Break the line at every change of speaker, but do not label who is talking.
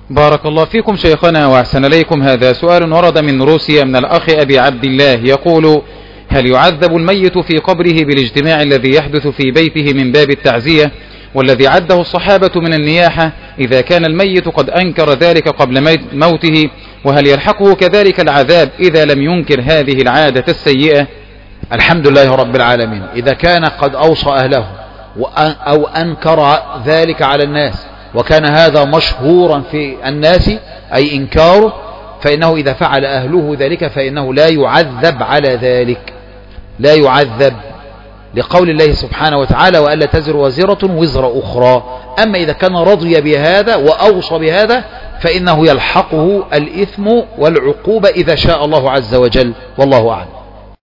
بارك الله فيكم شيخنا وأحسن إليكم. هذا سؤال ورد من روسيا من الأخ أبي عبد الله يقول: هل يعذب الميت في قبره بالاجتماع الذي يحدث في بيته من باب التعزية والذي عده الصحابة من النياحة إذا كان الميت قد أنكر ذلك قبل موته؟ وهل يلحقه كذلك العذاب إذا لم ينكر هذه العادة السيئة؟
الحمد لله رب العالمين. إذا كان قد أوصى أهله أو أنكر ذلك على الناس وكان هذا مشهورا في الناس أي إنكاره، فإنه إذا فعل أهله ذلك فإنه لا يعذب على ذلك، لا يعذب، لقول الله سبحانه وتعالى: وألا تزر وزرة وزر أخرى. أما إذا كان رضي بهذا وأوصى بهذا فإنه يلحقه الإثم والعقوبة إذا شاء الله عز وجل، والله أعلم.